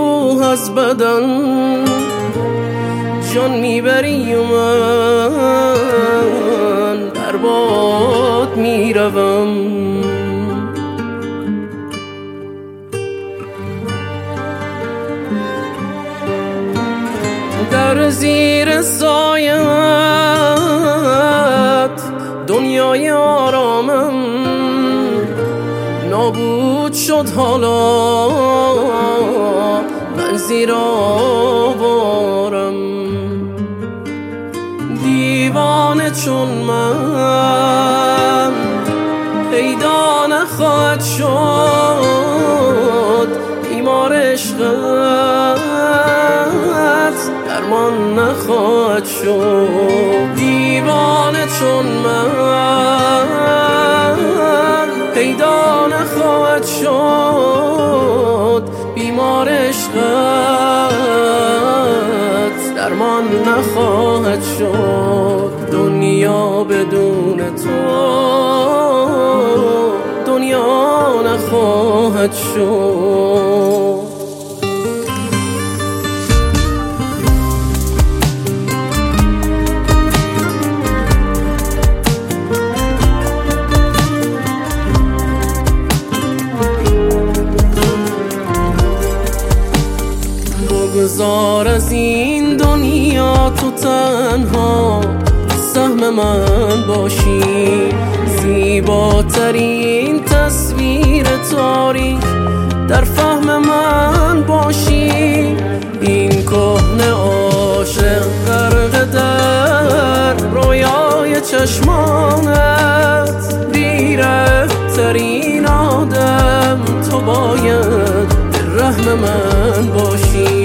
روح از بدن جان میبری و من در باد میروم. در زیر سایت دنیای آرامم نابود شد حالا، من زیر آوارم. دیوانه چون من پیدا نخواهد شد، بیمار عشقت درمان نخواهد شد. دیوانه چون من پیدا نخواهد شد، بیمار عشقت درمان نخواهد شد. دنیا بدون تو دنیا نخواهد شد. بگذار از این دنیا تو تنها سهم من باشی، زیباترین تصویر تاریک در فهم من باشی. این کهنه عاشق غرق در رویای چشمانت، بی‌رحم‌ترین آدم تو باید رحم من باشی.